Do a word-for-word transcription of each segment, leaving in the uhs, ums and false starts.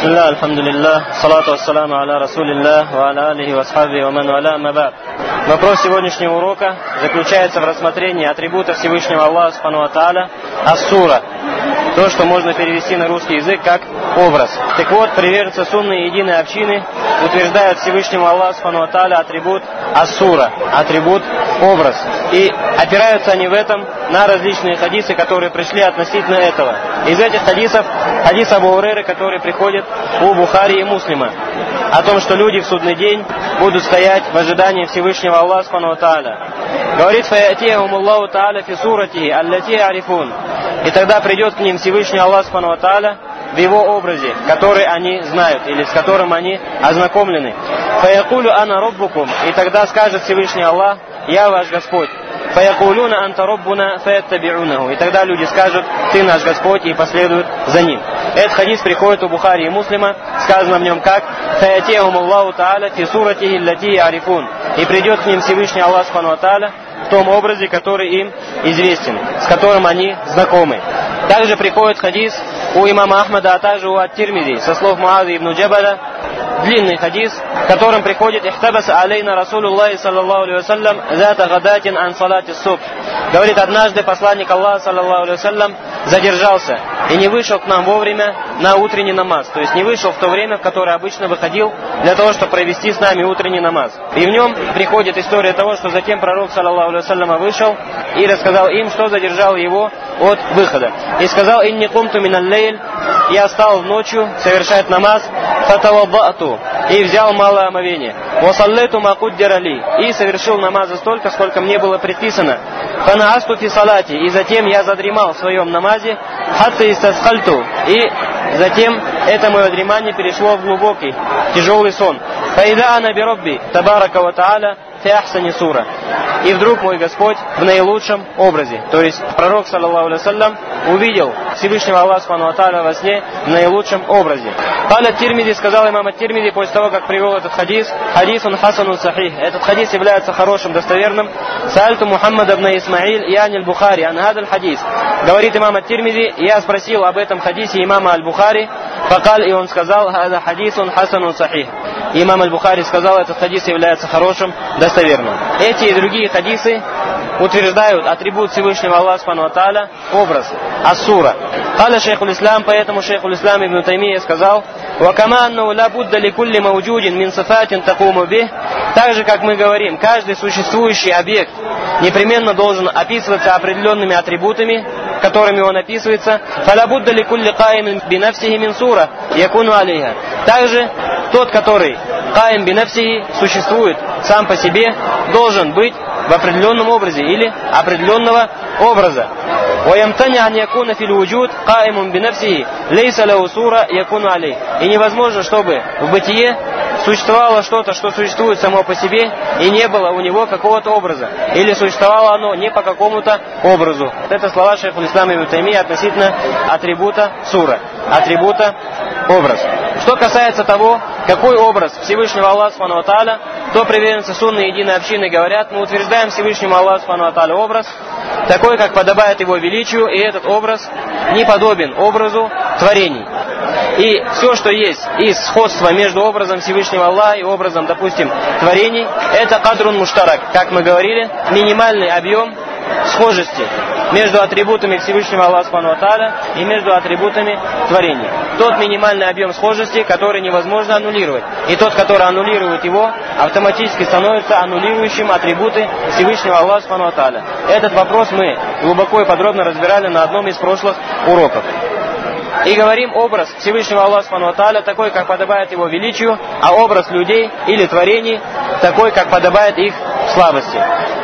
Бисмилля, альхамдулилля, салату вассаламу аля расулилля, ва аля алихи ва асхаби ва ман валя, амма ба'д. Вопрос сегодняшнего урока заключается в рассмотрении атрибута Всевышнего Аллаха Субхану ва Тааля ас-сура. То, что можно перевести на русский язык как образ. Так вот, приверженцы сунны единой общины утверждают Всевышнему Аллаху Субхану ва Тааля атрибут ас-сура, атрибут образ. И опираются они в этом на различные хадисы, которые пришли относительно этого. Из этих хадисов хадис Абу Хурайры, который приходит у Бухари и Муслима, о том, что люди в судный день будут стоять в ожидании Всевышнего Аллаха Субхану ва Тааля. Говорит: «Фаятихум Аллаху Тааля фи суратихи, аллати арифун». И тогда придет к ним Всевышний Аллах Субхану ва Тааля в его образе, который они знают, или с которым они ознакомлены. «Фаякулю ана роббукум». И тогда скажет Всевышний Аллах: «Я ваш Господь». «Фаякулюна анта роббуна фаяттаби'унаху». И тогда люди скажут: «Ты наш Господь», и последуют за ним. Этот хадис приходит у Бухари и Муслима, сказано в нем как: «Фаятихум Аллаху Тааля фи суратихи аллати арифун». И придет к ним Всевышний Аллах Субхану ва Тааля в том образе, который им известен, с которым они знакомы. Также приходит хадис у имама Ахмада, а также у ат-Тирмизи со слов Муаза ибн Джабаля, длинный хадис, в котором приходит: «Ихтабаса алейна Расулуллахи саллаллаху алейхи вассалям зата гадатин ан салати субх». Говорит, однажды посланник Аллаха саллаллаху алейхи вассалям задержался и не вышел к нам вовремя на утренний намаз. То есть не вышел в то время, в которое обычно выходил для того, чтобы провести с нами утренний намаз. И в нем приходит история того, что затем пророк саллаллаху алейхи вассалям вышел и рассказал им, что задержало его от выхода. И сказал: «Инни кумту минал лейль». Я стал ночью совершать намаз, фатаваддату, и взял малое омовение, васаллету ма куддира ли, и совершил намаза столько, сколько мне было предписано, фанаасту фи салати, и затем я задремал в своем намазе, хатта истасхальту, и затем это мое дремание перешло в глубокий, тяжелый сон. Фаида ана биробби табарака ва тааля фи ахсани сура. И вдруг мой Господь в наилучшем образе. То есть пророк, саллаллаху алейхи вассалям, увидел Всевышнего Аллаха Субхану ва Тааля во сне в наилучшем образе. Каля ат-Тирмизи, сказал имам ат-Тирмизи после того, как привел этот хадис: «Хадисун хасанун сахих». Этот хадис является хорошим, достоверным. «Саальту Мухаммад ибн Исмаиль и ан аль-Бухари ан хадаль хадис». Говорит имам ат-Тирмизи: я спросил об этом хадисе имама аль-Бухари, факаль, и он сказал: «Хада хадисун хасанун сахих». Имам аль-Бухари сказал: этот хадис является хорошим, достоверным. Эти и другие хадисы утверждают атрибут Всевышнего Аллаха Субхану ва Тааля, образ, ас-сура. Каля шейхул ислам, поэтому шейхул ислам ибн Таймия сказал: «Вакама аннау ла будда ли кулли мауджудин мин сифатин такуму бих». Так же, как мы говорим, каждый существующий объект непременно должен описываться определенными атрибутами, которыми он описывается. «Фаля будда ли кулли каимин бинафсихи мин сура якуну алейха». Также тот, который каим бинафсихи, существует сам по себе, должен быть в определенном образе или определенного образа. وَيَمْتَنِعْ أَنْ يَكُونَ فِي الْوُجُودِ قَائِمٌ بِنَفْسِهِ لَيْسَ لَهُ صُورَةٌ يَكُونُ عَلَيْهِ. И невозможно, чтобы в бытие существовало что-то, что существует само по себе, и не было у него какого-то образа. Или существовало оно не по какому-то образу. Это слова шейху ислама ибн Таймия относительно атрибута сура, атрибута образ. Что касается того, какой образ Всевышнего Аллаха Субхану ва Тааля, то приверженцы сунны единой общины говорят: мы утверждаем Всевышнему Аллаху Субхану ва Тааля образ, такой, как подобает его величию, и этот образ не подобен образу творений. И все, что есть из сходства между образом Всевышнего Аллаха и образом, допустим, творений, это кадрун муштарак, как мы говорили, минимальный объем схожести между атрибутами Всевышнего Аллаха Субхану ва Тааля и между атрибутами творений. Тот минимальный объем схожести, который невозможно аннулировать. И тот, который аннулирует его, автоматически становится аннулирующим атрибуты Всевышнего Аллаха Субхану ва Тааля. Этот вопрос мы глубоко и подробно разбирали на одном из прошлых уроков. И говорим, образ Всевышнего Аллаха Субхану ва Тааля такой, как подобает его величию, а образ людей или творений такой, как подобает их слабости.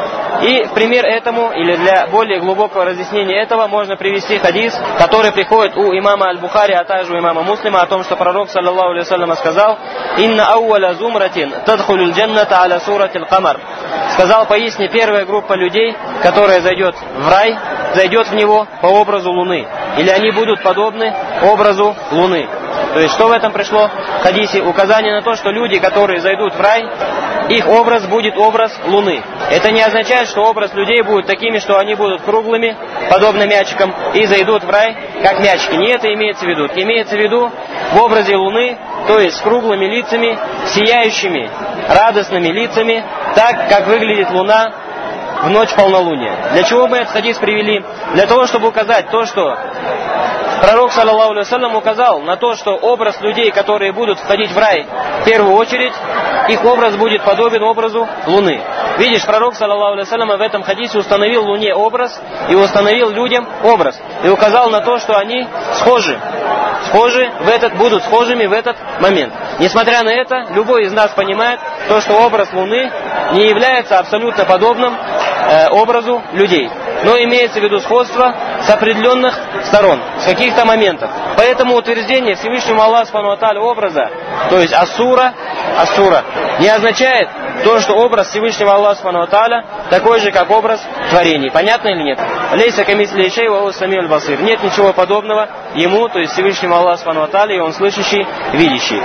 И в пример этому, или для более глубокого разъяснения этого, можно привести хадис, который приходит у имама аль-Бухари, а также у имама Муслима, о том, что пророк, саллаллаху алейхи вассалям, сказал: «Инна ауаля зумратин тадхулюль джанната аля суратил камар». Сказал: поистине первая группа людей, которая зайдет в рай, зайдет в него по образу луны. Или они будут подобны образу луны. То есть, что в этом пришло в хадисе? Указание на то, что люди, которые зайдут в рай, их образ будет образ луны. Это не означает, что образ людей будет такими, что они будут круглыми, подобно мячикам, и зайдут в рай, как мячики. Не это имеется в виду. Имеется в виду в образе Луны, то есть с круглыми лицами, сияющими, радостными лицами, так, как выглядит Луна в ночь полнолуния. Для чего мы этот хадис привели? Для того, чтобы указать то, что пророк, саллаллаху алейхи вассалям, указал на то, что образ людей, которые будут входить в рай, в первую очередь, их образ будет подобен образу Луны. Видишь, пророк, саллаллаху алейхи вассалям, в этом хадисе установил Луне образ и установил людям образ. И указал на то, что они схожи. Схожи в этот, будут схожими в этот момент. Несмотря на это, любой из нас понимает то, что образ Луны не является абсолютно подобным э, образу людей. Но имеется в виду сходство с определенных сторон, с каких-то моментов. Поэтому утверждение Всевышнему Аллаху субхану ва тааля образа, то есть асура, асура, не означает то, что образ Всевышнего Аллаха субхану ва тааля такой же, как образ творений. Понятно или нет? Лейса камисли шей ва хуа самиуль басир. Нет ничего подобного ему, то есть Всевышнему Аллаху субхану ва тааля, и он слышащий, видящий.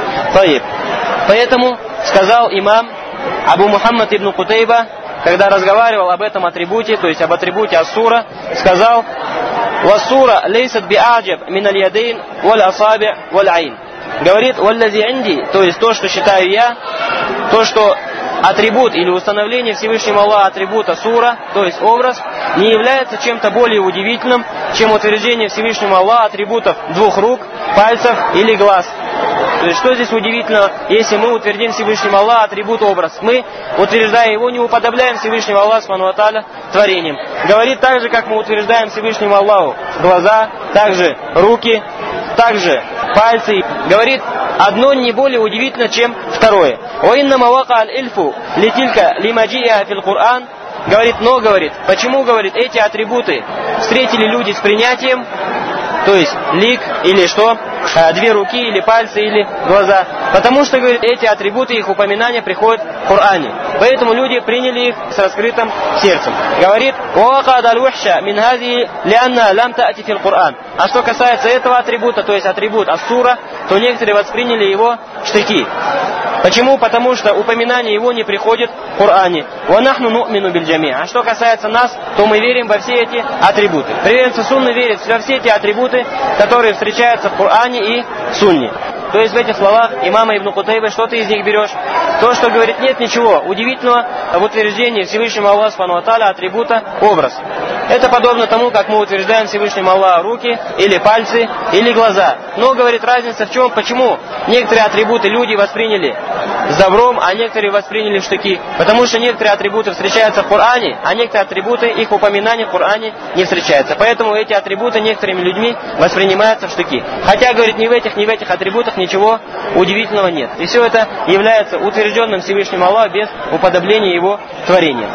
Поэтому сказал имам Абу Мухаммад ибн Кутайба, когда разговаривал об этом атрибуте, то есть об атрибуте асура, сказал: «Вассура лейсат би'аджаб мин аль-ядейн валь асаби валь айн». Говорит: «Валлази инди», то есть то, что считаю я, то, что атрибут или установление Всевышнего Аллаха атрибута сура, то есть образ, не является чем-то более удивительным, чем утверждение Всевышнего Аллаха атрибутов двух рук, пальцев или глаз. То есть что здесь удивительного, если мы утвердим Всевышнему Аллаху атрибут образ? Мы, утверждая его, не уподобляем Всевышнему Аллаху субхану ва тааля творением. Говорит так же, как мы утверждаем Всевышнему Аллаху глаза, также руки, также пальцы. Говорит, одно не более удивительно, чем второе. «Уиннама вака аль-ильфу литилька лимаджиа фил Кур'ан». Говорит, но, говорит, почему, говорит, эти атрибуты встретили люди с принятием, то есть лик или что, две руки или пальцы или глаза. Потому что, говорит, эти атрибуты, их упоминания приходят в Коране. Поэтому люди приняли их с раскрытым сердцем. Говорит, а что касается этого атрибута, то есть атрибут ассура, то некоторые восприняли его в штыки. Почему? Потому что упоминание его не приходит в Коране. А что касается нас, то мы верим во все эти атрибуты. Приверженцы сунны верят во все эти атрибуты, которые встречаются в Коране и сунне. То есть в этих словах имама Ибн Кутайбы, что ты из них берешь? То, что говорит, нет ничего удивительного в утверждении Всевышнему Аллаху субхану ва тааля атрибута образ. Это подобно тому, как мы утверждаем Всевышнему Аллаху руки, или пальцы, или глаза. Но, говорит, разница в чем? Почему некоторые атрибуты люди восприняли с добром, а некоторые восприняли в штыки? Потому что некоторые атрибуты встречаются в Коране, а некоторые атрибуты, их упоминания в Коране не встречаются. Поэтому эти атрибуты некоторыми людьми воспринимаются в штыки. Хотя, говорит, ни в этих, ни в этих атрибутах ничего удивительного нет. И все это является утвержденным Всевышним Аллахом без уподобления его творения.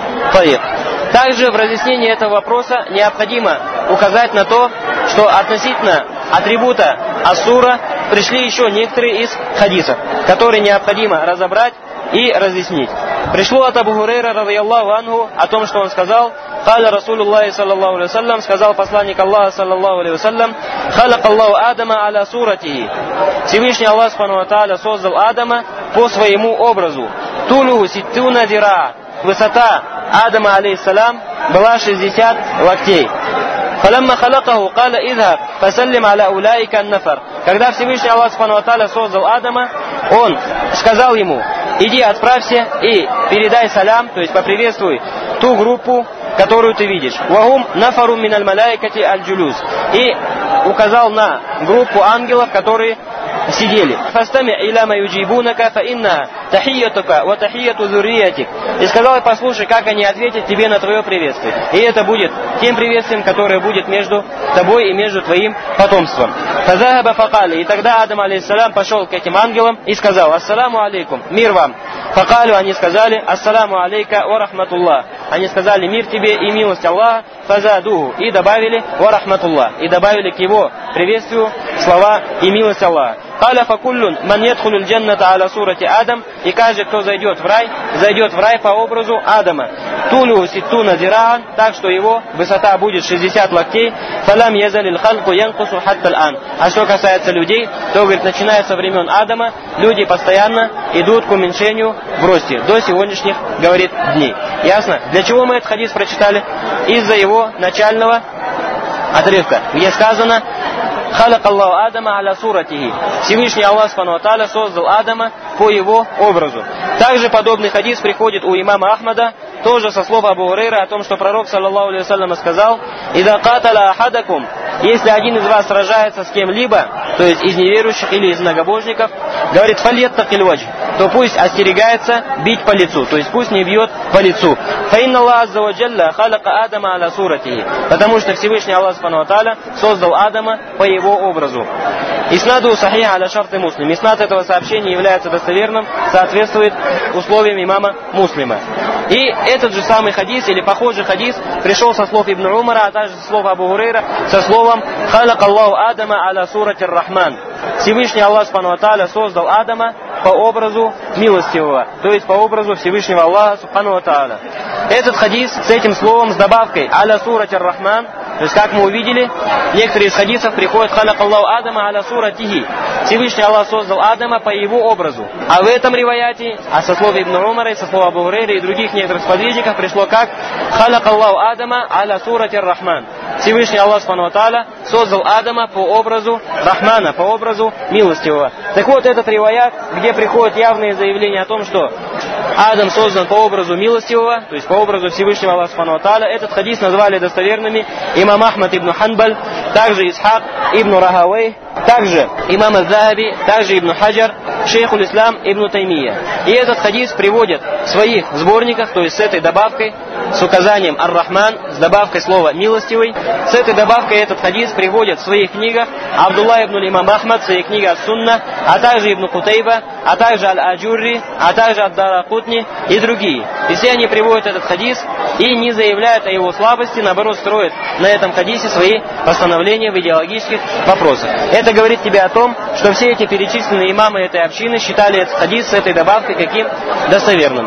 Также в разъяснении этого вопроса необходимо указать на то, что относительно атрибута асура пришли еще некоторые из хадисов, которые необходимо разобрать и разъяснить. Пришло от Абу Хурейра, радийаллаху анху, о том, что он сказал: «Каля Расулуллахи саллаллаху алейхи вассалям», сказал посланник Аллаха, саллаллаху алейхи вассалям: «Халак Аллаху Адама аля суратихи». Всевышний Аллах субхану ва тааля создал Адама по своему образу. Тулу ситтуна зира. Высота Адама алейхиссалям была шестьдесят локтей. فَلَمَّا خَلَقَهُ قَالَ إِذْهَبْ فَسَلِّمْ عَلَى أُولَٰئِكَ النَّفَرِ. Когда Всевышний Аллах субхану ва тааля создал Адама, он сказал ему: иди, отправься и передай салям, то есть поприветствуй ту группу, которую ты видишь. «Вахум нафару миналь маляикати аль-джулюс». И указал на группу ангелов, которые сидели. «Фастами иляма юджибунака фа инна тахиятука ва тахияту зурриятик». И сказал: послушай, как они ответят тебе на твое приветствие. И это будет тем приветствием, которое будет между тобой и между твоим потомством. «Фазахаба факали». И тогда Адам алейхиссалям пошел к этим ангелам и сказал: «Ассаламу алейкум», мир вам. Факалю, они сказали: «Ассаламу алейка ва рахматуллах». Они сказали: мир тебе и милость Аллаха. Фазадуху. И добавили: ва рахматуллах. И добавили к его приветствию слова и милость Аллаха. Каля факуллун ман ядхулюль джанната аля сурати Адам. И каждый, кто зайдет в рай, зайдет в рай по образу Адама. тулю ситтуна зираан, так что его высота будет шестьдесят локтей, фалам язалил халку янкусу хаттал ан. А что касается людей, то, говорит, начиная со времен Адама, люди постоянно идут к уменьшению в росте, до сегодняшних, говорит, дней. Ясно? Для чего мы этот хадис прочитали? Из-за его начального отрывка, где сказано: «Халак Аллаху Адама аля суратихи». Всевышний Аллах Субхану ва Тааля создал Адама по его образу. Также подобный хадис приходит у имама Ахмада, тоже со слов Абу Хурайры, о том, что пророк, саллаллаху алейхи ва саллям, сказал: «Ида каталя ахадакум», если один из вас сражается с кем-либо, то есть из неверующих или из многобожников, говорит, фальяттакиль вадж, то пусть остерегается бить по лицу, то есть пусть не бьет по лицу. Фаинна Аллах азза ва джалля халака Адама аля суратихи, потому что Всевышний Аллах Субхану ва Тааля создал Адама по его образу. Иснаду сахих аля шарты муслим. Иснад этого сообщения является достоверным, соответствует условиям имама Муслима. И этот же самый хадис, или похожий хадис, пришел со слов Ибн Умара, а также со слов Абу Хурайра, со словом «Халак Аллаху Адама аля сурати Рахман». Всевышний Аллах Субхану ва Тааля создал Адама по образу милостивого, то есть по образу Всевышнего Аллаха Субхану ва Тааля. Этот хадис с этим словом, с добавкой «Аля сурати Рахман», то есть, как мы увидели, некоторые из хадисов приходят «Халак Аллаху Адама аля суратихи». Всевышний Аллах создал Адама по его образу. А в этом риваяте, а со слов Ибн Умара, со слов Абу Хурайры и других некоторых сподвижников пришло как «Халак Аллаху Адама аля сурати Рахман». Всевышний Аллах Субхану ва Тааля создал Адама по образу Рахмана, по образу милостивого. Так вот, этот риваят, где приходят явные заявления о том, что Адам создан по образу милостивого, то есть по образу Всевышнего Аллаха Субхану ва Тааля, этот хадис назвали достоверными имам Ахмад ибн Ханбаль, также Исхак ибн Рахавей, также имам Аз-Захаби, также Ибн Хаджар, шейхуль Ислам Ибн Таймия. И этот хадис приводят в своих сборниках, то есть с этой добавкой, с указанием Ар-Рахман, с добавкой слова «милостивый». С этой добавкой этот хадис приводят в своих книгах Абдулла ибн имам Ахмад в своей книге Ас-Сунна, а также Ибн Кутайба, а также Аль-Аджурри, а также Ад-Даракутни и другие. И все они приводят этот хадис и не заявляют о его слабости, наоборот, строят на этом хадисе свои постановления в идеологических вопросах. Это говорит тебе о том, что все эти перечисленные имамы этой общины считали этот хадис с этой добавкой каким достоверным.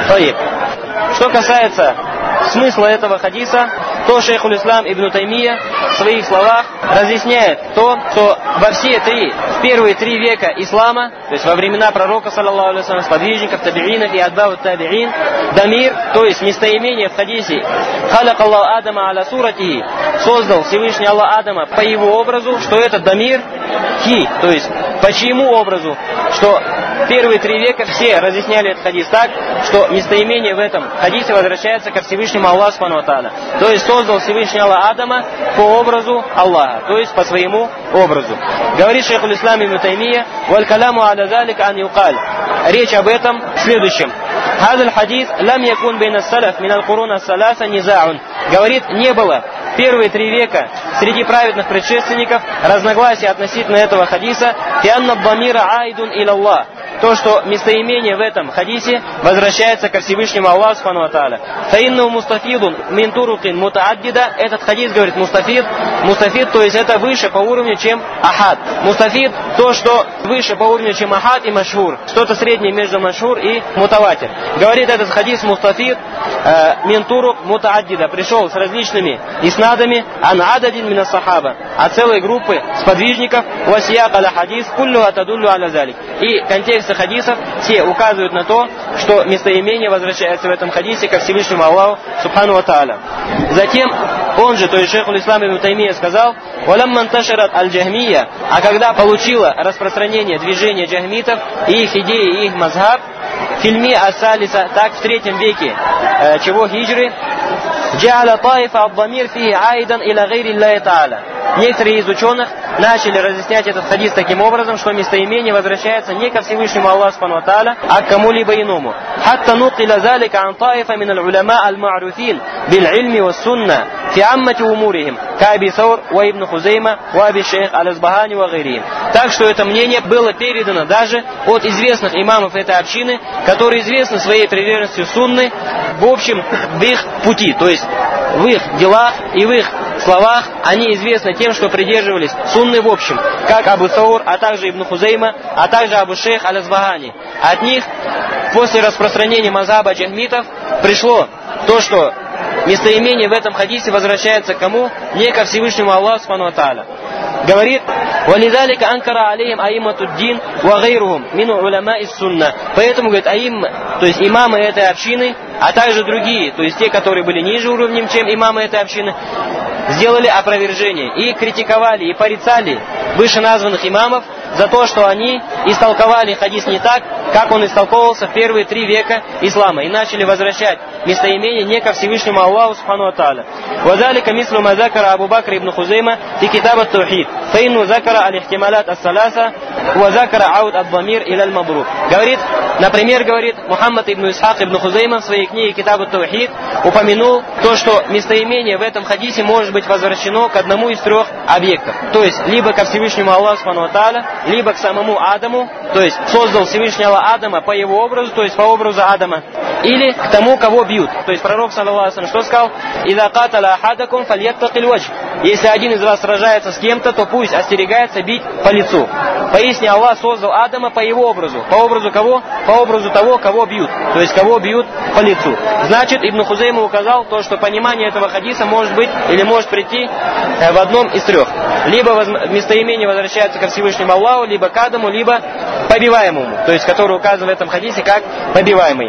Что касается смысла этого хадиса, то шейхуль Ислам Ибн Таймия в своих словах разъясняет то, что во все три, в первые три века ислама, то есть во времена пророка, саллаллаху алейхи ва саллям, сподвижников, табиинов и адбаут табиин, дамир, то есть местоимение в хадисе «Халак Аллаху Адама аля суратихи», создал Всевышний Аллах Адама по его образу, что этот дамир хи, то есть по чьему образу, что первые три века все разъясняли этот хадис так, что местоимение в этом хадисе возвращается ко Всевышнему Аллаху Субхану ва Тааля. То есть создал Всевышний Аллах Адама по образу Аллаха, то есть по своему образу. Говорит шейхуль Ислам Ибн Таймия: «Валь каляму аля залика ан юкаль». Речь об этом в следующем. «Хазаль хадис лам якун бейна салаф минал куруна саласа низаун». Говорит, не было первые три века среди праведных предшественников разногласия относительно этого хадиса, «Фианна бамира айдун ил Аллах». То, что местоимение в этом хадисе возвращается ко Всевышнему Аллаху Субхану ва Тааля. «Фаинну мустафидун мин турукин мутааддида». Этот хадис говорит мустафид. Мустафид, то есть это выше по уровню, чем ахад. Мустафид, то, что выше по уровню, чем ахад и машхур. Что-то среднее между машхур и мутаватир. Говорит этот хадис мустафид мин турук мутааддида. Пришел с различными иснадами ан ададин мина сахаба. А целой группы сподвижников васияк аля хадис куллюха тадуллю аля залик. И контекст хадисов все указывают на то, что местоимение возвращается в этом хадисе ко Всевышнему Аллаху Субхану ва Тааля. Затем он же, то есть шейхуль Ислам Ибн Таймия сказал: «Валямман ташарат аль-джахмия», а когда получило распространение движения джахмитов и их идеи, и их мазхаб, фильми асалиса, так в третьем веке э, чего хиджры, джа'аля таифа ад-дамир фихи айдан иля гайри Аллахи Тааля. Некоторые из ученых начали разъяснять этот хадис таким образом, что местоимение возвращается не ко Всевышнему Аллаху Субхану ва Тааля, а к кому-либо иному. «Хатта нукиля залика ан таифа мин аль-уляма аль-ма'руфин биль-ильми ва-сунна фи аммати умурихим, ка Аби Саур ва Ибн Хузейма ва Аби Шейх аль-Азбахани ва гайрихим». Так что это мнение было передано даже от известных имамов этой общины, которые известны своей приверженностью сунны в общем в их пути, то есть в их делах и в их словах они известны тем, что придерживались сунны в общем, как Абу Саур, а также Ибн Хузейма, а также Абу Шейх аль-Азбахани. От них после распространения мазхаба джахмитов пришло то, что местоимение в этом хадисе возвращается к кому? Не ко Всевышнему Аллаху субхану ва тааля. Говорит: وَلِذَلِكَ أَنْكَرَ عَلَيْهِمْ أَئِمَّةُ الدِّينِ وَغَيْرُهُمْ مِنْ عُلَمَاءِ السُنَّةِ. Поэтому, говорит, аимма, то есть имамы этой общины, а также другие, то есть те, которые были ниже уровнем, чем имамы этой общины, сделали опровержение и критиковали, и порицали вышеназванных имамов за то, что они истолковали хадис не так, как он истолковывался в первые три века ислама, и начали возвращать местоимение не ко Всевышнему Аллаху субхану ва тааля. وذلك مثل ما ذكر أبو بكر ابن خزيمة في كتاب التوحيد فإنه ذكر الاحتمالات الثلاثة وذكر عود الضمير إلى المضروب. Говорит, например, говорит Мухаммад ибн Исхак ибн Хузейма в своей книге Китаб ат-Таухид упомянул то, что местоимение в этом хадисе может быть возвращено к одному из трех объектов. То есть, либо ко Всевышнему Аллаху субхану ва тааля, либо к самому Адаму, то есть создал Всевышнего Адама по его образу, то есть по образу Адама, или к тому, кого бьют. То есть пророк, саллаллаху алейхи ва саллям, что сказал? «Иза каталя ахадакум фальяттакиль вадж». Если один из вас сражается с кем-то, то пусть остерегается бить по лицу. Поясни, Аллах создал Адама по его образу. По образу кого? По образу того, кого бьют. То есть кого бьют по лицу. Значит, Ибн Хузейма указал то, что понимание этого хадиса может быть или может прийти в одном из трех. Либо местоимение возвращается ко Всевышнему Аллаху, либо к Адаму, либо побиваемому. То есть который указан в этом хадисе как побиваемый.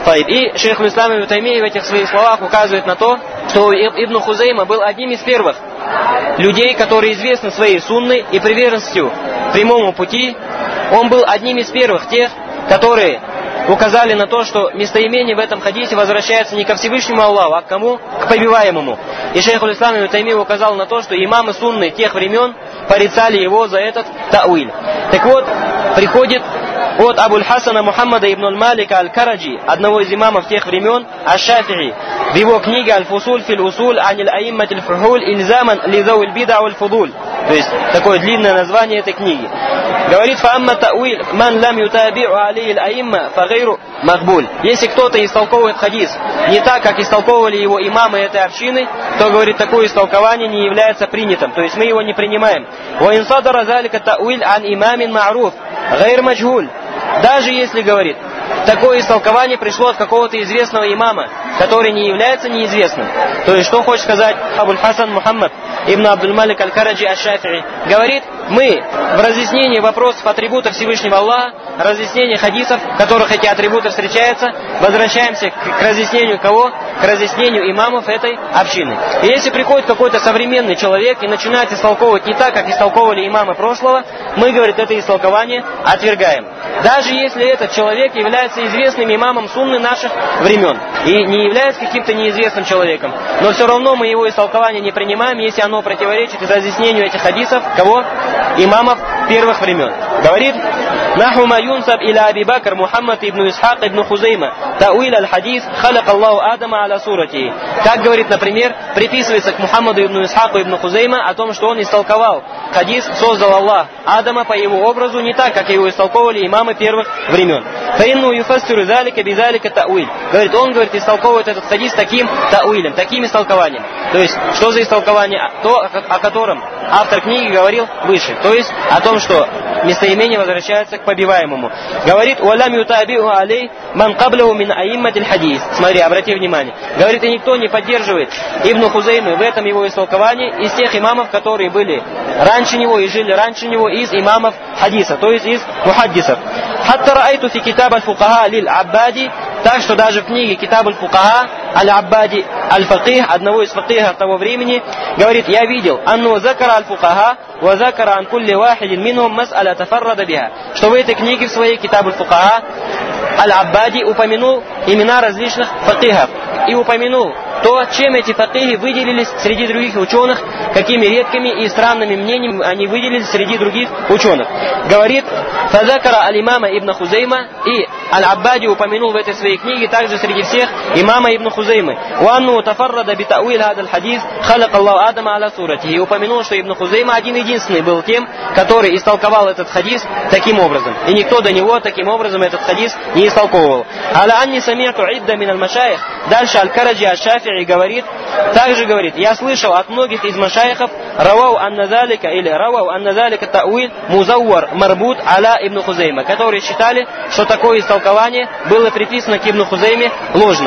И шейх Ислам ибн Таймия в этих своих словах указывает на то, что Ибн Хузейма был одним из первых людей, которые известны своей сунной и приверженностью прямому пути. Он был одним из первых тех, которые указали на то, что местоимение в этом хадисе возвращается не ко Всевышнему Аллаху, а к кому? К побиваемому. И шейх Ислам ибн Таймия указал на то, что имамы сунны тех времен порицали его за этот тауиль. Так вот, приходит от Абуль Хасана Мухаммада ибн Малика аль-Караджи, одного из имамов тех времен, аш-Шафи'и, в его книге «Аль-Фусуль фил усуль аниль аимматиль фухуль ильзаман лизауиль бида валь фудуль». То есть, такое длинное название этой книги. Говорит: «Фаамма тауиль ман лам ютаби'у алейхи аль-аимма фагайру макбуль». Если кто-то истолковывает хадис не так, как истолковывали его имамы этой общины, то, говорит, такое истолкование не является принятым. То есть, мы его не принимаем. «Ва ин садара залика тауиль ан имамин ма'руф гайр маджхуль». Даже если, говорит, такое истолкование пришло от какого-то известного имама, который не является неизвестным. То есть, что хочет сказать Абуль Хасан Мухаммад ибн Абдуль Малик аль-Караджи аш-Шафи'и? Говорит, мы в разъяснении вопросов атрибутов Всевышнего Аллаха, разъяснении хадисов, в которых эти атрибуты встречаются, возвращаемся к, к разъяснению кого? К разъяснению имамов этой общины. И если приходит какой-то современный человек и начинает истолковывать не так, как истолковывали имамы прошлого, мы, говорит, это истолкование отвергаем. Даже если этот человек является известным имамом сунны наших времен и не является каким-то неизвестным человеком, но все равно мы его истолкование не принимаем, если оно противоречит разъяснению этих хадисов кого? Имамов первых времен. Говорит: «Наху ма юнсаб иля Аби Бакр Мухаммад ибн Исхак ибн Хузейма тауиль аль-хадис халак Аллаху Адама аля сурати». Как, говорит, например, приписывается к Мухаммаду ибн Исхаку ибн Хузейма о том, что он истолковал хадис «Создал Аллах Адама по его образу» не так, как его истолковывали имамы первых времен. «Фаинну юфассиру залика бизалика тауиль». Говорит, он, говорит, истолковывает этот хадис таким тауилем, таким истолкованием. То есть, что за истолкование? То, о котором автор книги говорил выше. То есть, о том, что местоимение возвращается к побиваемому. Говорит: «Уалям ютаби'у алей ман каблаху мин аимматиль хадис». Смотри, обрати внимание. Говорит, и никто не поддерживает Ибн Хузеймы в этом его истолковании из тех имамов, которые были раньше него и жили раньше него, из имамов хадиса, то есть из мухаддисов. «Хатта раайту фи китаб аль-фукаха лиль Аббади». Так что даже в книге Китаб аль-Фукаха аль-Аббади аль-Факих, одного из факихов того времени, говорит: «Я видел, анну закара аль-Фукаха ва закара ан кулли вахидин минхум мас'аля тафаррада биха». Что в этой книге в своей Китаб аль-Фукаха аль-Аббади упомянул имена различных факихов и упомянул то, чем эти факихи выделились среди других ученых, какими редкими и странными мнениями они выделились среди других ученых. Говорит: «Фазакара аль-имама ибн Хузейма», и аль-Аббади упомянул в этой своей книге также среди всех имама ибн Хузеймы. «Уанну тафаррада битауиль хадаль хадис халак Аллаху Адама аля сурати». И упомянул, что ибн Хузейма один-единственный был тем, который истолковал этот хадис таким образом. И никто до него таким образом этот хадис не истолковывал. «Аля анни сами'ту идда мин аль-машайх». Дальше аль-Караджи аш-Шафи'и говорит, также говорит: «Я слышал от многих из машайхов равау анназалика или равау анназалика тауиль музауар марбут аля ибн Хузейма», которые считали, что такое истолкование было приписано к ибн Хузейме ложно.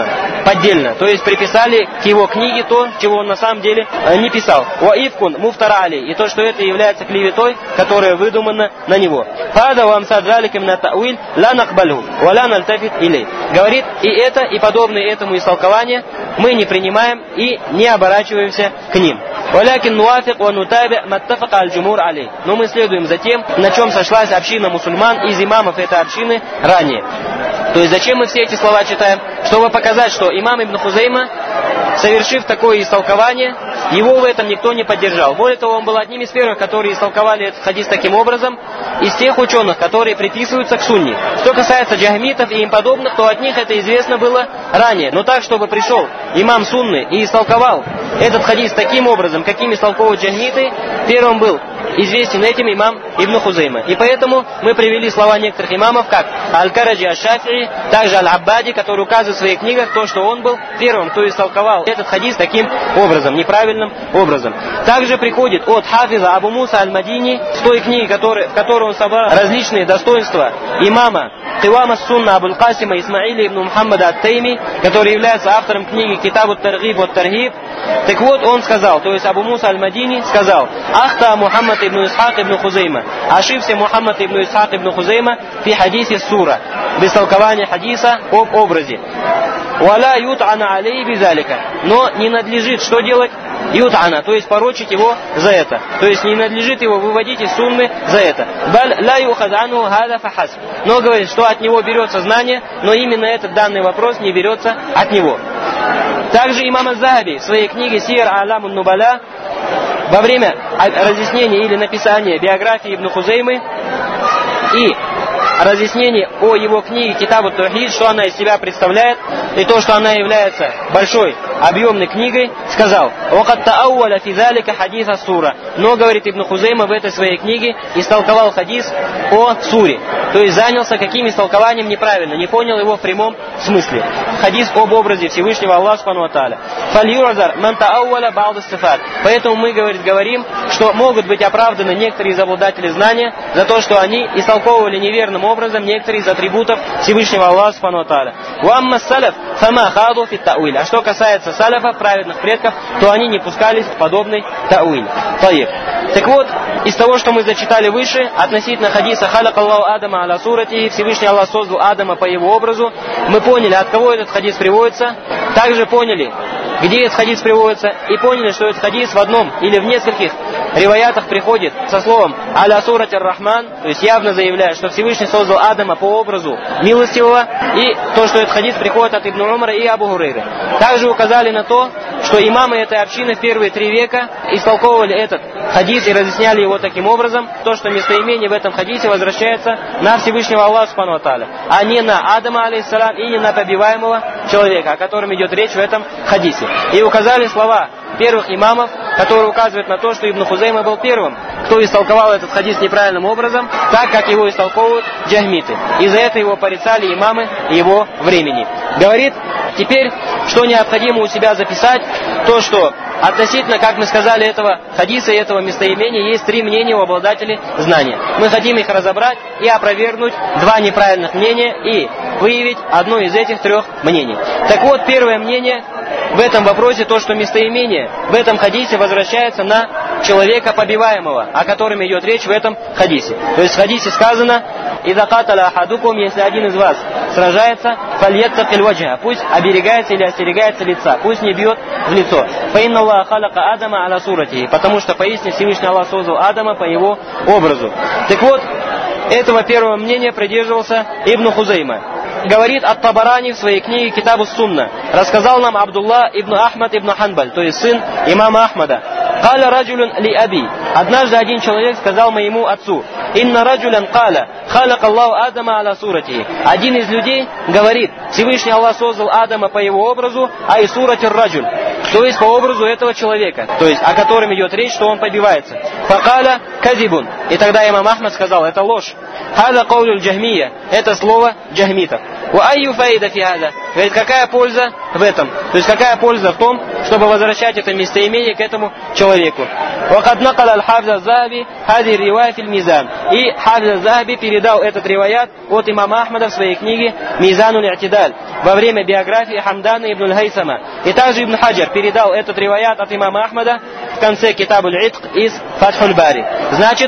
поддельно. То есть приписали к его книге то, чего он на самом деле не писал. Ва ифкун муфтара алей. И то, что это является клеветой, которая выдумана на него. Фада вам саджалик имна тауиль ла накбалу ва ла нальтафит илей. Говорит, и это, и подобные этому истолкования мы не принимаем и не оборачиваемся к ним. Валякин нуафик ва нутаби маттафака аль-джумур алей. Но мы следуем за тем, на чем сошлась община мусульман из имамов этой общины ранее. То есть зачем мы все эти слова читаем? Чтобы показать, что имам Ибн Хузейма, совершив такое истолкование, его в этом никто не поддержал. Более того, он был одним из первых, которые истолковали этот хадис таким образом, из тех ученых, которые приписываются к сунне. Что касается джахмитов и им подобных, то от них это известно было ранее. Но так, чтобы пришел имам сунны и истолковал этот хадис таким образом, каким истолковывают джахмиты, первым был известен этим имам Ибн Хузейма. И поэтому мы привели слова некоторых имамов, как Аль-Караджи Аш-Шафии, также Аль-Аббади, который указывает в своих книгах то, что он был первым, кто истолковал этот хадис таким образом, неправильным образом. Также приходит от Хафиза Абу Муса Аль-Мадини в той книге, который, в которой он собрал различные достоинства имама Кивама Сунна Абуль Касима Исмаиля ибн Мухаммада Ат-Тайми, который является автором книги Китабу Таргиб от Таргиб. Так вот, он сказал, то есть Абу Муса Аль-Мадини сказал: Ахта Мухаммад ибн Исхак ибн Хузейма. Ошибся Мухаммад ибн Исхак ибн Хузейма фи хадисе сура, в истолковании хадиса об образе. Валя ют'ана алей бизалика. Но не надлежит что делать? Ют'ана, то есть порочить его за это. То есть не надлежит его выводить из сунны за это. Баль ла юхадану хада фахасб. Но говорит, что от него берется знание, но именно этот данный вопрос не берется от него. Также имам Аз-Захаби в своей книге Сир А'лам Нубала во время разъяснения или написания биографии Ибн Хузеймы и разъяснение о его книге Китабу Таухид, что она из себя представляет, и то, что она является большой, объемной книгой, сказал: «Вакад таауаля фи залика хадис ас-сура». Но, говорит Ибн Хузейма в этой своей книге, истолковал хадис о суре. То есть занялся каким истолкованием неправильно, не понял его в прямом смысле. Хадис об образе Всевышнего Аллаха субхану ва тааля. Фальюразар ман таауаля ба'д ас-сифат. Поэтому мы, говорит, говорим, что могут быть оправданы некоторые из обладателей знания за то, что они истолковывали неверным образом некоторые из атрибутов Всевышнего Аллаха субхану ва тааля. Уамма салаф фама хаду фи тауиль. А что касается салафов, праведных предков, то они не пускались в подобный тауиль. Таиб. Так вот, из того, что мы зачитали выше, относительно хадиса «Халак Аллаху Адама аля сурати», Всевышний Аллах создал Адама по его образу, мы поняли, от кого этот хадис приводится, также поняли, где этот хадис приводится, и поняли, что этот хадис в одном или в нескольких риваятах приходит со словом «Аля сурати ар-Рахман», то есть явно заявляет, что Всевышний создал Адама по образу милостивого, и то, что этот хадис приходит от Ибн Умара и Абу Хурейры. Также указали на то, что имамы этой общины в первые три века истолковывали этот хадис и разъясняли его таким образом, то, что местоимение в этом хадисе возвращается на Всевышнего Аллаха субхану ва тааля, а не на Адама алейхиссалям и не на побиваемого человека, о котором идет речь в этом хадисе. И указали слова первых имамов, которые указывают на то, что Ибн Хузейма был первым, кто истолковал этот хадис неправильным образом, так как его истолковывают джахмиты. И за это его порицали имамы его времени. Говорит, теперь, что необходимо у себя записать, то, что относительно, как мы сказали, этого хадиса и этого местоимения есть три мнения у обладателей знания. Мы хотим их разобрать и опровергнуть два неправильных мнения и выявить одно из этих трех мнений. Так вот, первое мнение в этом вопросе то, что местоимение в этом хадисе возвращается на человека побиваемого, о котором идет речь в этом хадисе. То есть в хадисе сказано: «Иза каталя ахадукум», если один из вас сражается, фальяттакиль ваджха, пусть оберегается или остерегается лица, пусть не бьет в лицо. Фаинна Аллаха халака Адама аля сурати, потому что поистине Всевышний Аллах создал Адама по его образу. Так вот, этого первого мнения придерживался Ибн Хузейма. Говорит ат-Табарани в своей книге Китабу Сунна. Рассказал нам Абдулла ибн Ахмад ибн Ханбаль, то есть сын имама Ахмада. Каля раджулюн ли аби. Однажды один человек сказал моему отцу: инна раджулян каля халак Аллаху Адама аля сурати. Один из людей говорит: Всевышний Аллах создал Адама по его образу, а и сурати раджуль, то есть по образу этого человека, то есть о котором идет речь, что он побивается. Факаля казибун. И тогда имам Ахмад сказал: это ложь. Хада каулюль джахмия. Это слово джахмитов. Ва айю фаида фи хада. Говорит, какая польза в этом? То есть какая польза в том, что чтобы возвращать это местоимение к этому человеку. وقد نقل الحافظ الذهبي هذه الرواية في الميزان. И Хафиз аль-Захаби передал этот риваят от имама Ахмада в своей книге «Мизанул И'тидаль» во время биографии Хамдана ибн аль-Хайсама. И также Ибн Хаджар передал этот риваят от имама Ахмада в конце Китабуль Итк из Фатхуль Бари. Значит,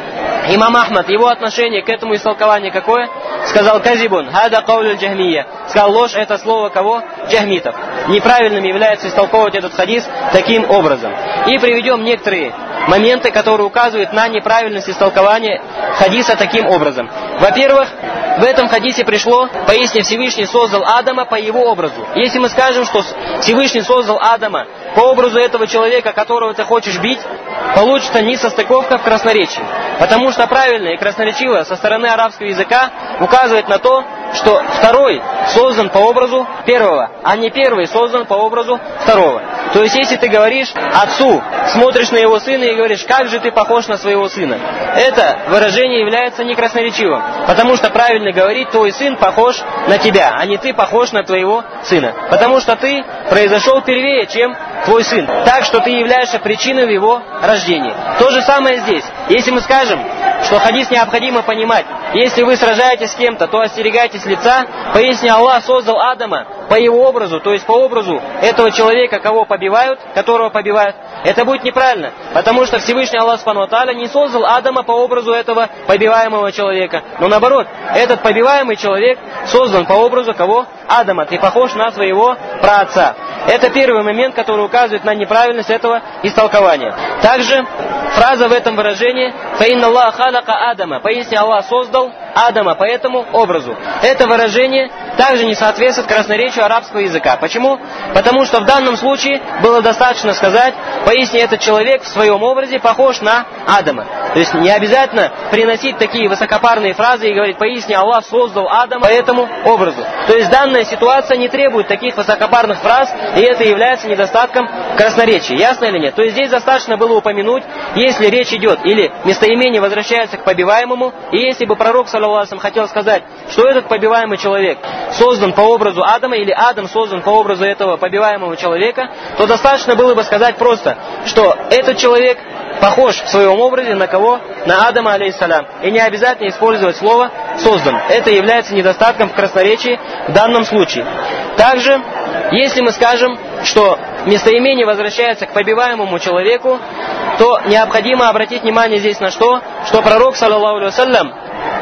имам Ахмад, его отношение к этому истолкованию какое? Сказал: казибун, хада каулюль джахмия. Сказал: ложь — это слово кого? Джахмитов. Неправильным является истолковывать этот хадис таким образом. И приведем некоторые моменты, которые указывают на неправильность истолкования хадиса таким образом. Во-первых, в этом хадисе пришло: поистине Всевышний создал Адама по его образу. Если мы скажем, что Всевышний создал Адама по образу этого человека, которого ты хочешь бить, получится несостыковка в красноречии. Потому что правильно и красноречиво со стороны арабского языка указывает на то, что второй создан по образу первого, а не первый создан по образу второго. То есть, если ты говоришь отцу, смотришь на его сына и говоришь: как же ты похож на своего сына, это выражение является не красноречивым. Потому что правильно говорить: твой сын похож на тебя, а не ты похож на твоего сына. Потому что ты произошел первее, чем твой сын. Так что ты являешься причиной его рождения. То же самое здесь. Если мы скажем, что хадис необходимо понимать: если вы сражаетесь с кем-то, то остерегайтесь лица. Поясни, Аллах создал Адама по его образу, то есть по образу этого человека, кого побивают, которого побивают. Это будет неправильно, потому что Всевышний Аллах Субхану ва Тааля не создал Адама по образу этого побиваемого человека. Но наоборот, этот побиваемый человек создан по образу кого? Адама. Ты похож на своего праотца. Это первый момент, который указывает на неправильность этого истолкования. Также фраза в этом выражении: «Фаинна Аллах халака Адама». Поясни, Аллах создал Адама по этому образу. Это выражение также не соответствует красноречию арабского языка. Почему? Потому что в данном случае было достаточно сказать: поясни, этот человек в своем образе похож на Адама. То есть не обязательно приносить такие высокопарные фразы и говорить: поясни, Аллах создал Адама по этому образу. То есть данная ситуация не требует таких высокопарных фраз, и это является недостатком красноречия. Ясно или нет? То есть здесь достаточно было упомянуть, если речь идет или местоимение возвращается к побиваемому, и если бы пророк, саллаллаху алейхи ва саллям, хотел сказать, что этот побиваемый человек создан по образу Адама, или Адам создан по образу этого побиваемого человека, то достаточно было бы сказать просто, что этот человек похож в своем образе на кого? На Адама, алейхиссалям. И не обязательно использовать слово «создан». Это является недостатком в красноречии в данном случае. Также, если мы скажем, что местоимение возвращается к побиваемому человеку, то необходимо обратить внимание здесь на что? Что пророк, саллаллаху алейхи ва саллям,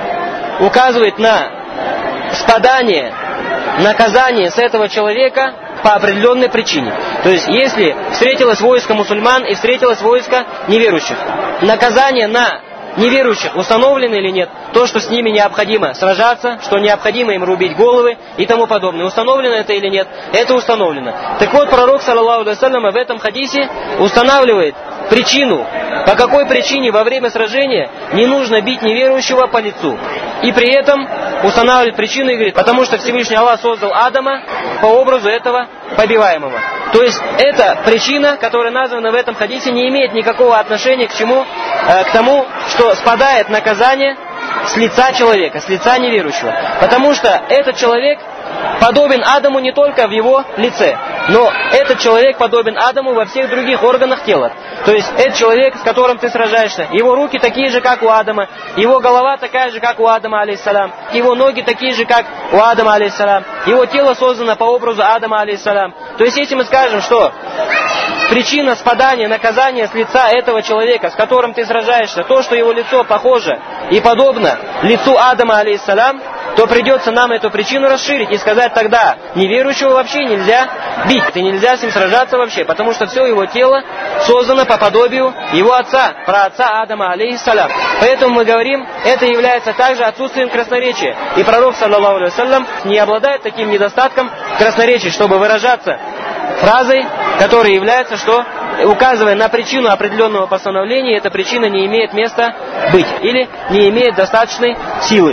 указывает на спадание, наказание с этого человека по определенной причине. То есть, если встретилось войско мусульман и встретилось войско неверующих, наказание на неверующих установлено или нет? То, что с ними необходимо сражаться, что необходимо им рубить головы и тому подобное. Установлено это или нет? Это установлено. Так вот, пророк, саллаллаху алейхи ва саллям, в этом хадисе устанавливает причину, по какой причине во время сражения не нужно бить неверующего по лицу. И при этом устанавливает причину и говорит: потому что Всевышний Аллах создал Адама по образу этого побиваемого. То есть эта причина, которая названа в этом хадисе, не имеет никакого отношения к чему? Э, к тому, что спадает наказание с лица человека, с лица неверующего. Потому что этот человек подобен Адаму не только в его лице, но этот человек подобен Адаму во всех других органах тела. То есть этот человек, с которым ты сражаешься, его руки такие же, как у Адама, его голова такая же, как у Адама, алейхиссалям, его ноги такие же, как у Адама, алейхиссалям, его тело создано по образу Адама, алейхиссалям. То есть если мы скажем, что причина спадания, наказания с лица этого человека, с которым ты сражаешься, то, что его лицо похоже и подобно лицу Адама, алейхиссалям, то придется нам эту причину расширить и сказать: тогда неверующего вообще нельзя бить, и нельзя с ним сражаться вообще, потому что все его тело создано по подобию его отца, праотца Адама, алейхиссалям. Поэтому мы говорим, это является также отсутствием красноречия. И пророк, саллаллаху алейхи ва саллям, не обладает таким недостатком красноречия, чтобы выражаться фразой, которая является, что, указывая на причину определенного постановления, эта причина не имеет места быть или не имеет достаточной силы.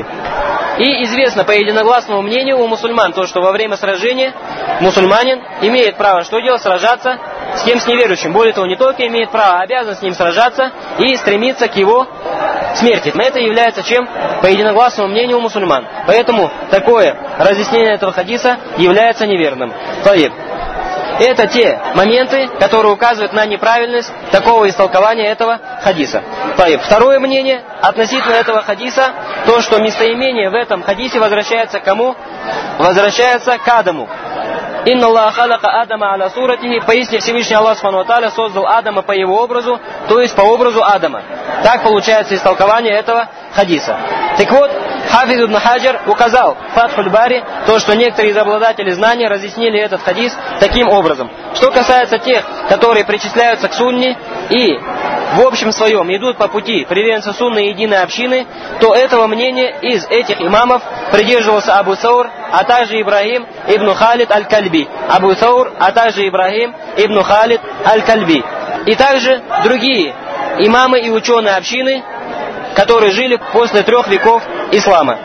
И известно по единогласному мнению у мусульман то, что во время сражения мусульманин имеет право что делать? Сражаться с кем? С неверующим. Более того, не только имеет право, а обязан с ним сражаться и стремиться к его смерти. Это является чем? По единогласному мнению у мусульман. Поэтому такое разъяснение этого хадиса является неверным. Таиб. Это те моменты, которые указывают на неправильность такого истолкования этого хадиса. Второе мнение относительно этого хадиса, то, что местоимение в этом хадисе возвращается к кому? Возвращается к Адаму. «Инна Аллаха халака Адама аля суратихи», поистине Всевышний Аллах Субхану ва Тааля создал Адама по его образу, то есть по образу Адама. Так получается истолкование этого хадиса. Так вот, Хафиз ибн Хаджар указал в Фатхуль Бари то, что некоторые из обладателей знаний разъяснили этот хадис таким образом. Что касается тех, которые причисляются к сунне и в общем своем идут по пути приверженца сунны и единой общины, то этого мнения из этих имамов придерживался Абу Саур, а также Ибрахим ибн Халид аль-Кальби. Абу Саур, а также Ибрахим ибн Халид аль-Кальби. И также другие имамы и ученые общины, которые жили после трех веков ислама.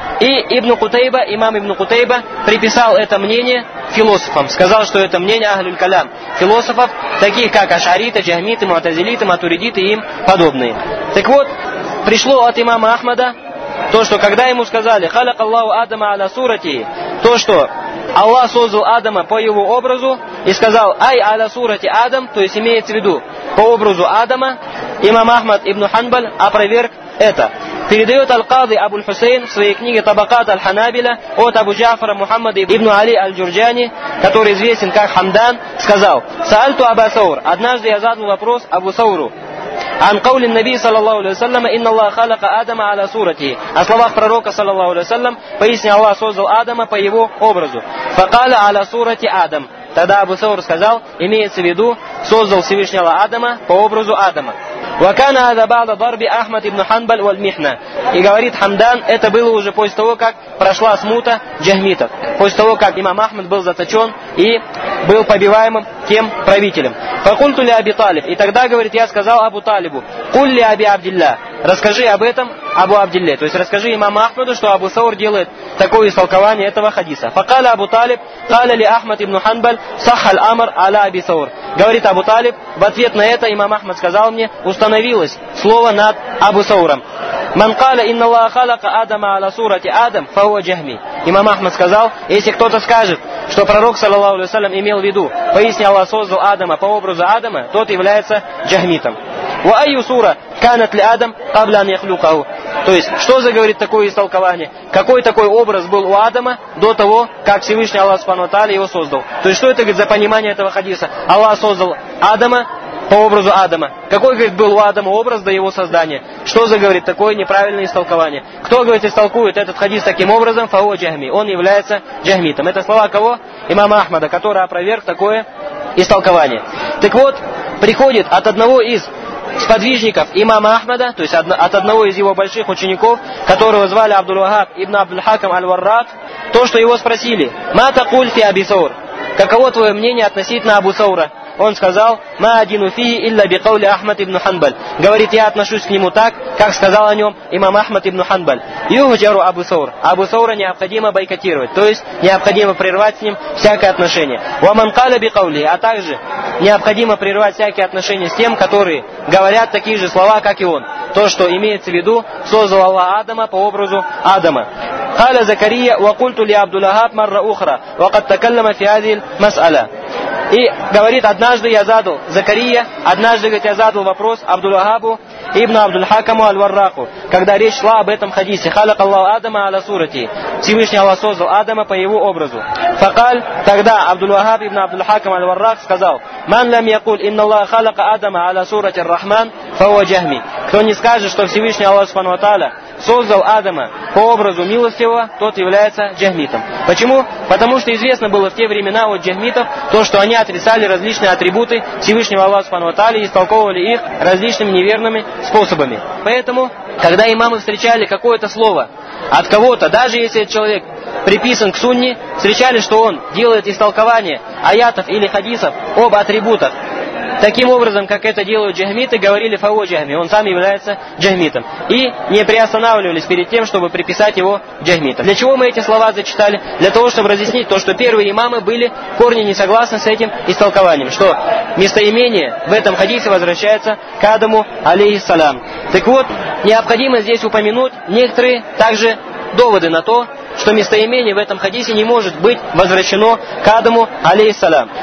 И Ибн Кутейба, имам Ибн Кутейба, приписал это мнение философам. Сказал, что это мнение Ахлюль Калям, философов, таких как Ашариты, Джахмиты, Муатазилиты, Матуридиты и им подобные. Так вот, пришло от имама Ахмада то, что когда ему сказали «Халак Аллаху Адама аля сурати», то, что Аллах создал Адама по его образу, и сказал «Ай аля сурати Адам», то есть имеется в виду по образу Адама, имам Ахмад ибн Ханбаль опроверг это. Передает Аль-Кади Абуль-Хусейн в своей книге Табакат Аль-Ханабиля от Абу Джафара Мухаммада ибн Али Аль-Джурджани, который известен как Хамдан, сказал: «Саальту Аба Саур». Однажды я задал вопрос Абу Сауру. «Ан каули наби саллаллаху алейхи вассалям, инна Аллах халака Адама аля сурати». О словах пророка саллаллаху алейхи вассалям, поясни, Аллах создал Адама по его образу. «Факаля аля сурати Адам». Тогда Абу Саур сказал, имеется в виду, создал Всевышнего Адама по образу Адама. «Вакана ада ба'да дарби Ахмад ибн Ханбаль валь михна». И говорит Хамдан, это было уже после того, как прошла смута джахмитов. После того, как имам Ахмад был заточен и был побиваемым тем правителем. «Факульту ли Аби Талиб». И тогда, говорит, я сказал Абу Талибу: «Куль ли Аби Абдилля». Расскажи об этом Абу Абдилле. То есть расскажи имаму Ахмаду, что Абу Саур делает такое истолкование этого хадиса. «Факаля Абу Талиб, каля ли Ахмад ибн Ханбаль, сахаль амар аля Аби Саур». Говорит Абу Талиб, в ответ на это имам Ахмад сказал мне, установилось слово над Абу Сауром. «Ман каля инна Аллаха халака Адама аля сурати Адам, фауа джахми». Имам Ахмад сказал, если кто-то скажет, что пророк, саллаллаху алейхи вассалям, имел в виду, поясни, Аллах создал Адама по образу Адама, тот является джахмитом. «Ва айю сура канат ли Адам кабля ан яхлюкаху». То есть, что за, говорит, такое истолкование? Какой такой образ был у Адама до того, как Всевышний Аллах Субхану ва Тааля его создал? То есть, что это, говорит, за понимание этого хадиса? Аллах создал Адама по образу Адама. Какой, говорит, был у Адама образ до его создания? Что за, говорит, такое неправильное истолкование? Кто, говорит, истолкует этот хадис таким образом? Фао джахми. Он является джахмитом. Это слова кого? Имама Ахмада, который опроверг такое истолкование. Так вот, приходит от одного из сподвижников имама Ахмада, то есть от одного из его больших учеников, которого звали Абдул-Вахаб ибн Абдуль-Хакам аль-Варрак, то, что его спросили: «Ма такуль фи Аби Саур?» Каково твое мнение относительно Абу Саура? Он сказал: «Ма адину фии илля бикаули Ахмад ибн Ханбаль». Говорит, я отношусь к нему так, как сказал о нем имам Ахмад ибн Ханбаль. «Юхджару Абу Саур». Абу Саура необходимо бойкотировать, то есть необходимо прервать с ним всякое отношение. «Ваман каля бикаули», а также необходимо прервать всякие отношения с тем, которые говорят такие же слова, как и он. То, что имеется в виду, создал Аллах Адама по образу Адама. «Халя Закария ва культу ли Абдул-Вахаб марра ухра, ва кад такаллама фи хазил мас'аля». И говорит, однажды я задал, Закария, однажды, говорит, я задал вопрос Абдул-Вахабу ибн Абдуль-Хакаму аль-Варраку, когда речь шла об этом хадисе: «Халак Аллаху Адама аля сурати». Всевышний Аллах создал Адама по его образу. Факаль, тогда Абдул-Вахаб ибн Абдуль-Хакам аль-Варрак сказал: «Ман лам якуль инна Аллаха халака Адама аля сурати ар-Рахман, фауа джахми». Кто не скажет, что Всевышний Аллах Субхану ва Тааля создал Адама по образу милостивого, тот является джахмитом. Почему? Потому что известно было в те времена от джахмитов то, что они отрицали различные атрибуты Всевышнего Аллаха Субхану ва Тааля и истолковывали их различными неверными способами. Поэтому, когда имамы встречали какое-то слово от кого-то, даже если этот человек приписан к сунне, встречали, что он делает истолкование аятов или хадисов об атрибутах таким образом, как это делают джахмиты, говорили фао джахми, он сам является джахмитом. И не приостанавливались перед тем, чтобы приписать его джахмитом. Для чего мы эти слова зачитали? Для того, чтобы разъяснить то, что первые имамы были в корне не согласны с этим истолкованием, что местоимение в этом хадисе возвращается к Адаму алейхиссалям. Так вот, необходимо здесь упомянуть некоторые также доводы на то, что местоимение в этом хадисе не может быть возвращено к Адаму алейхиссалям.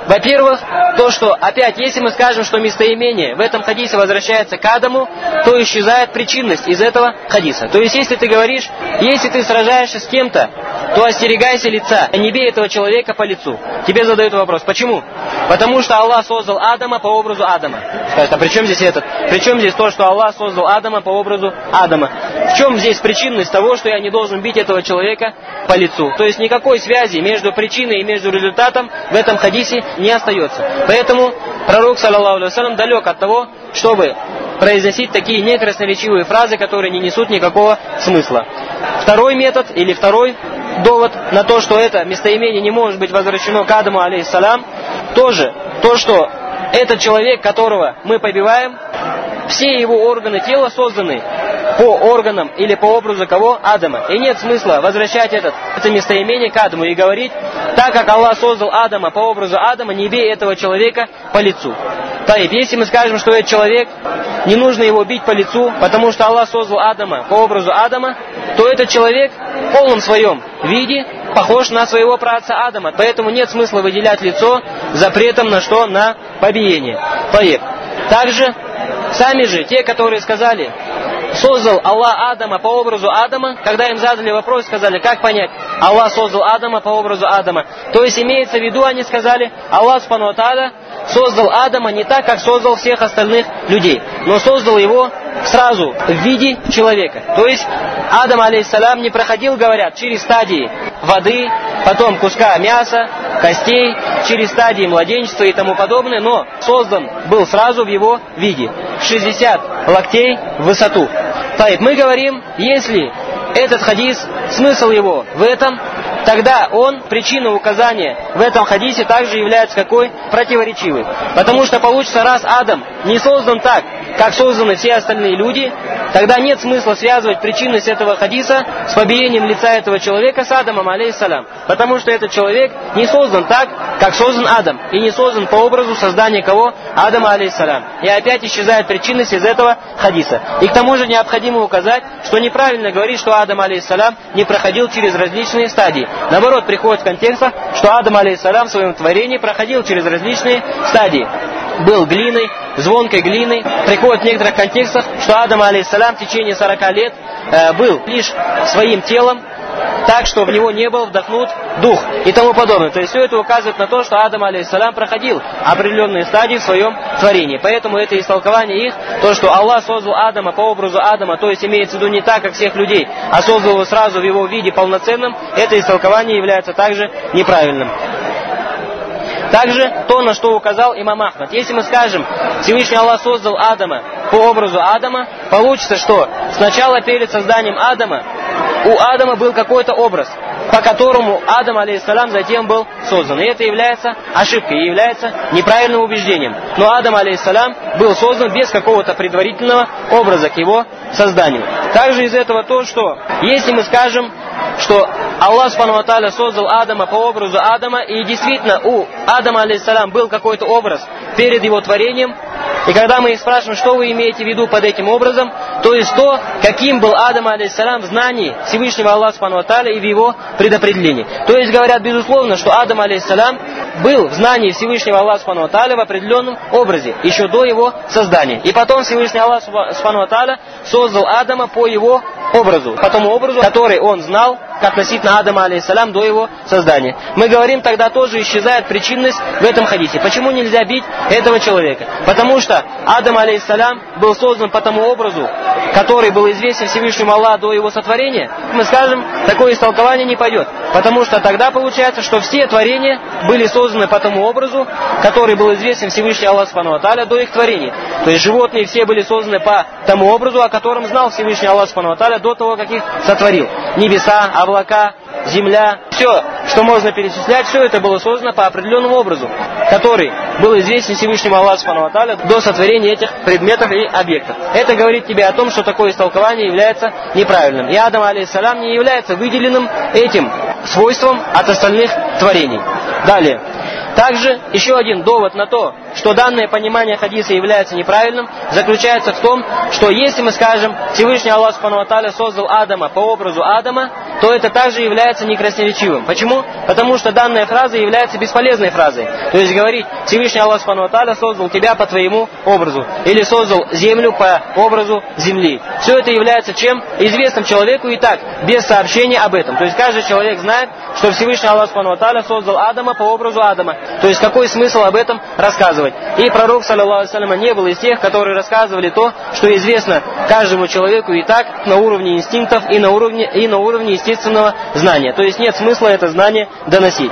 Во-первых, то, что опять, если мы скажем, что местоимение в этом хадисе возвращается к Адаму, то исчезает причинность из этого хадиса. То есть, если ты говоришь, если ты сражаешься с кем-то, то остерегайся лица, не бей этого человека по лицу. Тебе задают вопрос, почему? Потому что Аллах создал Адама по образу Адама. Скажет, а при чем здесь этот? При чем здесь то, что Аллах создал Адама по образу Адама? В чем здесь причинность того, что я не должен бить этого человека по лицу? То есть никакой связи между причиной и между результатом в этом хадисе не остается. Поэтому пророк, саллаллаху алейхи ва саллям, далек от того, чтобы произносить такие некрасноречивые фразы, которые не несут никакого смысла. Второй метод или второй довод на то, что это местоимение не может быть возвращено к Адаму, алейхиссалям, тоже то, что этот человек, которого мы побиваем, все его органы тела созданы по органам или по образу кого? Адама. И нет смысла возвращать этот, это местоимение к Адаму и говорить, так как Аллах создал Адама по образу Адама, не бей этого человека по лицу. Таиб, если мы скажем, что этот человек, не нужно его бить по лицу, потому что Аллах создал Адама по образу Адама, то этот человек в полном своем виде похож на своего праотца Адама. Поэтому нет смысла выделять лицо запретом на что? На побиение. Таиб. Также, сами же, те, которые сказали, создал Аллах Адама по образу Адама, когда им задали вопрос, сказали, как понять, Аллах создал Адама по образу Адама. То есть имеется в виду, они сказали, Аллах субхану ва тааля создал Адама не так, как создал всех остальных людей, но создал его сразу в виде человека. То есть Адам, алейхиссалям, не проходил, говорят, через стадии воды, потом куска мяса, костей, через стадии младенчества и тому подобное, но создан был сразу в его виде. шестьдесят локтей в высоту. Таиб, мы говорим, если этот хадис, смысл его в этом, тогда он, причина указания в этом хадисе также является какой? Противоречивой. Потому что получится, раз Адам не создан так, как созданы все остальные люди, тогда нет смысла связывать причинность этого хадиса с побиением лица этого человека с Адамом, алейхиссалям. Потому что этот человек не создан так, как создан Адам. И не создан по образу создания кого? Адама, алейхиссалям. И опять исчезает причинность из этого хадиса. И к тому же необходимо указать, что неправильно говорить, что Адам, алейхиссалям, не проходил через различные стадии. Наоборот, приходит в контекстах, что Адам, алейхиссалям, в своем творении проходил через различные стадии. Был глиной, звонкой глиной. Приходит в некоторых контекстах, что Адам, алейхиссалям, в течение сорока лет э, был лишь своим телом, так, что в него не был вдохнут дух и тому подобное. То есть все это указывает на то, что Адам, алейхиссалям, проходил определенные стадии в своем творении. Поэтому это истолкование их, то, что Аллах создал Адама по образу Адама, то есть имеется в виду не так, как всех людей, а создал его сразу в его виде полноценном, это истолкование является также неправильным. Также то, на что указал имам Ахмад. Если мы скажем, Всевышний Аллах создал Адама по образу Адама, получится, что сначала перед созданием Адама у Адама был какой-то образ, по которому Адам, алейхиссалям, затем был создан. И это является ошибкой, и является неправильным убеждением. Но Адам, алейхиссалям, был создан без какого-то предварительного образа к его созданию. Также из этого то, что если мы скажем, что Аллах субхану ва тааля создал Адама по образу Адама, и действительно у Адама, алейхиссалям, был какой-то образ перед его творением, и когда мы их спрашиваем, что вы имеете в виду под этим образом, то есть то, каким был Адам, алейхиссалям, в знании Всевышнего Аллаха субхану ва тааля и в его предопределении. То есть говорят, безусловно, что Адам, алейхиссалям, был в знании Всевышнего Аллаха субхану ва тааля в определенном образе, еще до его создания. И потом Всевышний Аллах субхану ва тааля создал Адама по его образу, по тому образу, который он знал относительно Адама, алейхиссалям, до его создания. Мы говорим, тогда тоже исчезает причинность в этом хадисе. Почему нельзя бить этого человека? Потому что Адам, алейхиссалям, был создан по тому образу, который был известен Всевышнему Аллаху до его сотворения. Мы скажем, такое истолкование не пойдет. Потому что тогда получается, что все творения были созданы по тому образу, который был известен Всевышнему Аллаху субхану ва тааля до их творения. То есть животные все были созданы по тому образу, о котором знал Всевышний Аллах субхану ва тааля до того, как их сотворил. Небеса, облака, земля, все, что можно перечислять, все это было создано по определенному образу, который был известен Всевышнему Аллаху субхану ва тааля до сотворения этих предметов и объектов. Это говорит тебе о том, что такое истолкование является неправильным. И Адам, алейхиссалям, не является выделенным этим свойством от остальных творений. Далее. Также еще один довод на то, что данное понимание хадиса является неправильным, заключается в том, что если мы скажем, Всевышний Аллах субхану ва тааля создал Адама по образу Адама, то это также является некрасноречивым. Почему? Потому что данная фраза является бесполезной фразой. То есть говорить: Всевышний Аллах Субхану ва Тааля создал тебя по твоему образу, или создал землю по образу земли. Все это является чем? Известным человеку и так, без сообщения об этом. То есть каждый человек знает, что Всевышний Аллах Субхану ва Тааля создал Адама по образу Адама. То есть какой смысл об этом рассказывать? И пророк, саллаллаху алейхи ва саллям, не был из тех, которые рассказывали то, что известно каждому человеку и так на уровне инстинктов и на уровне, и на уровне естественного знания. То есть нет смысла это знание доносить.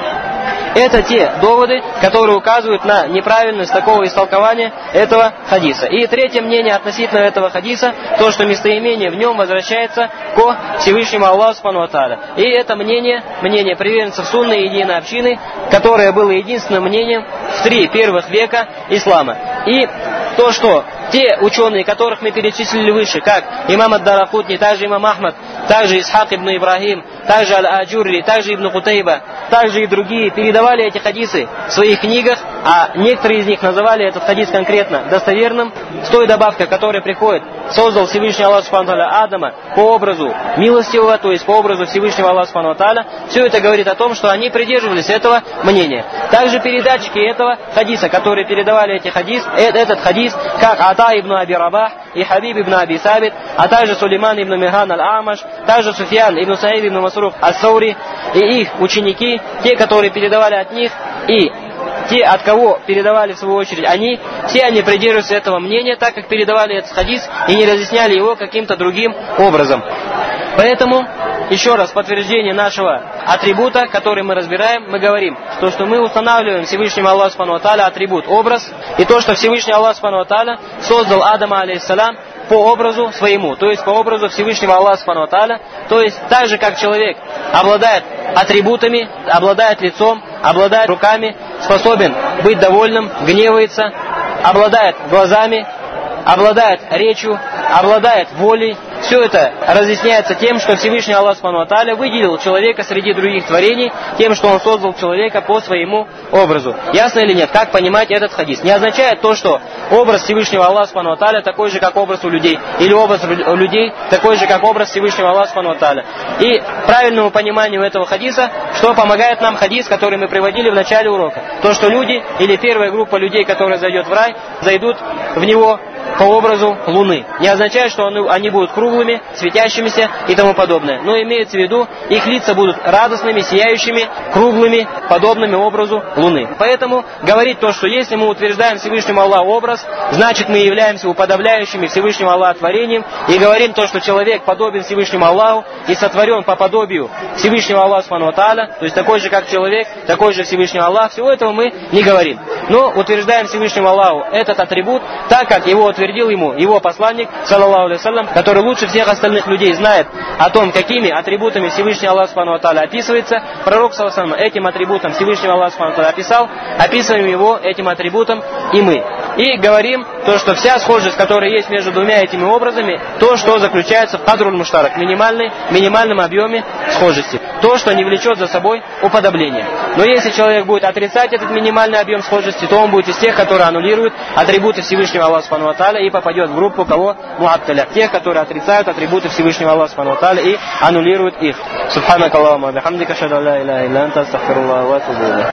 Это те доводы, которые указывают на неправильность такого истолкования этого хадиса. И третье мнение относительно этого хадиса, то, что местоимение в нем возвращается ко Всевышнему Аллаху Субхану ва Тааля. И это мнение, мнение приверженцев сунны и единой общины, которое было единственным мнением в три первых века ислама. И то, что те ученые, которых мы перечислили выше, как имам ад-Даракутни, также имам Ахмад, также Исхак ибн Ибрахим, также Аль-Аджурри, также Ибн Кутайба, также и другие передавали эти хадисы в своих книгах, а некоторые из них называли этот хадис конкретно достоверным, с той добавкой, которая приходит: создал Всевышний Аллах Субхану ва Тааля Адама по образу милостивого, то есть по образу Всевышнего Аллаха Субхану ва Тааля. Все это говорит о том, что они придерживались этого мнения. Также передатчики этого хадиса, которые передавали эти хадис, этот хадис, как Ата ибн Аби Рабах и Хабиб ибн Аби Сабит, а также Сулейман ибн Михран аль-Амаш, также Суфьян ибн Саид ибн Масрух ас-Саури и их ученики, те, которые передавали от них, и те, от кого передавали в свою очередь они, все они придерживаются этого мнения, так как передавали этот хадис и не разъясняли его каким-то другим образом. Поэтому, еще раз, подтверждение нашего атрибута, который мы разбираем, мы говорим, то, что мы устанавливаем Всевышнему Аллаху Субхану ва Тааля атрибут образ, и то, что Всевышний Аллах Субхану ва Тааля создал Адама алейхиссалям по образу своему, то есть по образу Всевышнего Аллаха Субхану ва Тааля, то есть так же, как человек обладает атрибутами, обладает лицом, обладает руками, способен быть довольным, гневается, обладает глазами, обладает речью, обладает волей. Все это разъясняется тем, что Всевышний Аллах Субхану ва Тааля выделил человека среди других творений, тем, что Он создал человека по своему образу. Ясно или нет? Как понимать этот хадис? Не означает то, что образ Всевышнего Аллаха Субхану ва Тааля такой же, как образ у людей, или образ у людей такой же, как образ Всевышнего Аллаха Субхану ва Тааля. И правильному пониманию этого хадиса, что помогает нам хадис, который мы приводили в начале урока. То, что люди, или первая группа людей, которая зайдет в рай, зайдут в него по образу Луны. Не означает, что они будут круглыми, светящимися и тому подобное. Но имеется в виду, их лица будут радостными, сияющими, круглыми, подобными образу Луны. Поэтому говорить то, что если мы утверждаем Всевышнему Аллаху образ, значит мы являемся уподобляющими Всевышнему Аллаху творением, и говорим то, что человек подобен Всевышнему Аллаху и сотворен по подобию Всевышнего Аллаха Субхану ва Тааля, то есть такой же, как человек, такой же Всевышний Аллах, всего этого мы не говорим. Но утверждаем Всевышнему Аллаху этот атрибут, так как его утвердил ему его посланник, саллаллаху алейхи ва саллям, который лучше всех остальных людей знает о том, какими атрибутами Всевышний Аллах Субхану ва Тааля описывается. Пророк, саллаллаху алейхи ва саллям, этим атрибутом Всевышнего Аллаха Субхану ва Тааля описал, описываем его этим атрибутом и мы. И говорим то, что вся схожесть, которая есть между двумя этими образами, то, что заключается в кадруль муштарак, минимальный, минимальном объеме схожести. То, что не влечет за собой уподобление. Но если человек будет отрицать этот минимальный объем схожести, то он будет из тех, которые аннулируют атрибуты Всевышнего Аллаха Субхану ва Тааля и попадет в группу кого? Муатталя. Тех, которые отрицают атрибуты Всевышнего Аллаха Субхану ва Тааля и аннулируют их. Субханак Аллахумма бихамдика, ашхаду ан ла иляха илля анта, астагфируллаха ва атубу илейх.